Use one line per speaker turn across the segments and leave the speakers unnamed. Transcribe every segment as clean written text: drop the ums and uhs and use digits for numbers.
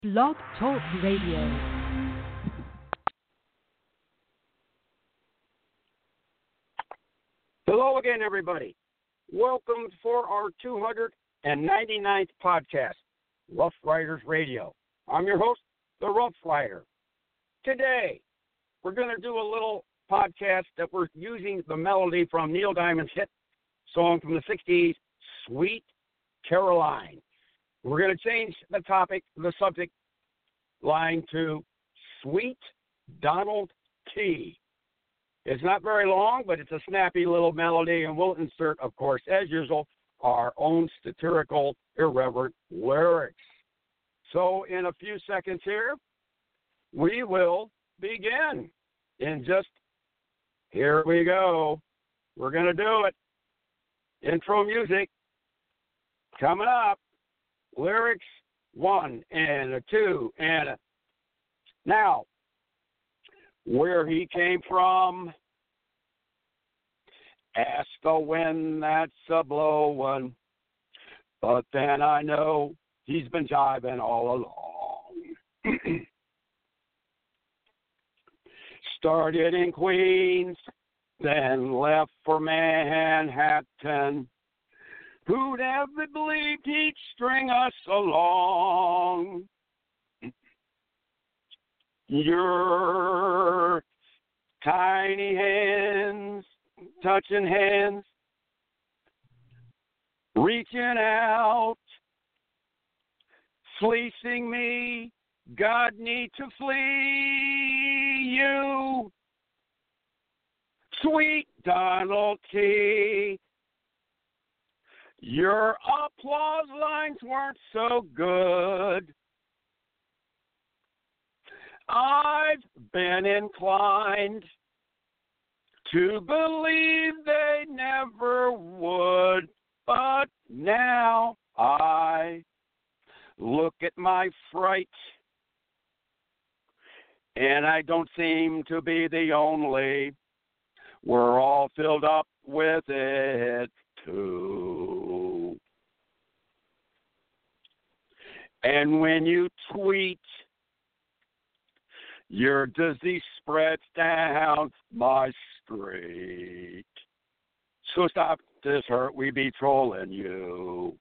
Blog Talk Radio.
Hello again, everybody. Welcome for our 299th podcast, Rough Riders Radio. I'm your host, The Rough Rider. Today, we're going to do a little podcast that we're using the melody from Neil Diamond's hit song from the 60s, Sweet Caroline. We're going to change the subject line to Sweet Donald T. It's not very long, but it's a snappy little melody, and we'll insert, of course, as usual, our own satirical, irreverent lyrics. So in a few seconds here, we will begin. Here we go. We're going to do it. Intro music coming up. Lyrics 1 and a 2 and a... Now, where he came from, ask the wind that's a blowin', but then I know he's been jiving all along. Started in Queens, then left for Manhattan. Who'd ever believed he'd string us along? Your tiny hands, touching hands, reaching out, fleecing me, God need to flee you. Sweet Donald T. Your applause lines weren't so good. I've been inclined to believe they never would, but now I look at my fright, and I don't seem to be the only. We're all filled up with it too. And when you tweet, your disease spreads down my street. So stop this hurt, we be trolling you.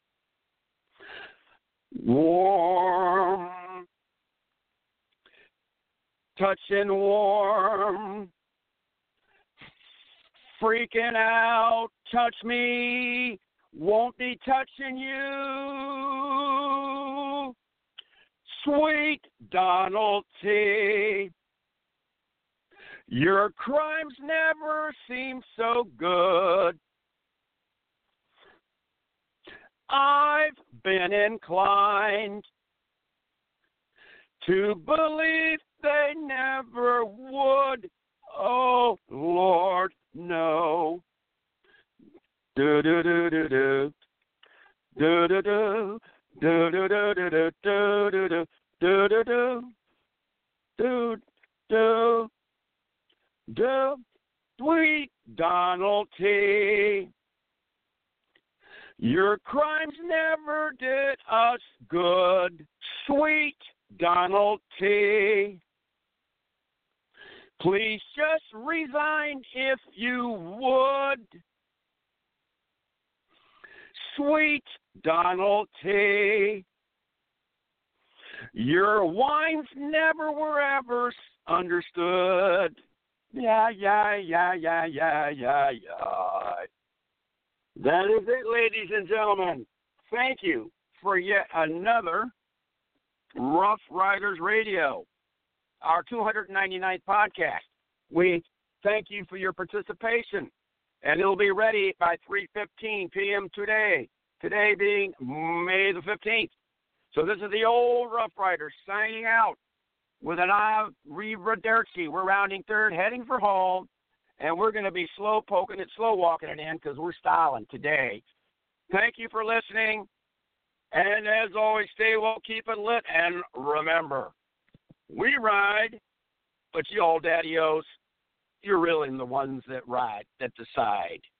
Warm, touching warm, freaking out, touch me, won't be touching you. Sweet Donald T. Your crimes never seem so good. I've been inclined to believe they never would. Oh, Lord, no. Do-do-do-do-do. Do-do-do. Do do do do do do do do do do do do. Sweet Donald T. Your crimes never did us good. Sweet Donald T. Please just resign if you would. Sweet Donald T. Your whines never were ever understood. Yeah. That is it, ladies and gentlemen. Thank you for yet another Rough Riders Radio, our 299th podcast. We thank you for your participation. And it'll be ready by 3:15 p.m. today. Today being May the 15th. So this is the old Rough Riders signing out with an arrivederci. We're rounding third, heading for home, and we're going to be slow walking it in because we're styling today. Thank you for listening. And as always, stay well, keep it lit, and remember, we ride, but you all daddy-os, you're really the ones that ride, that decide.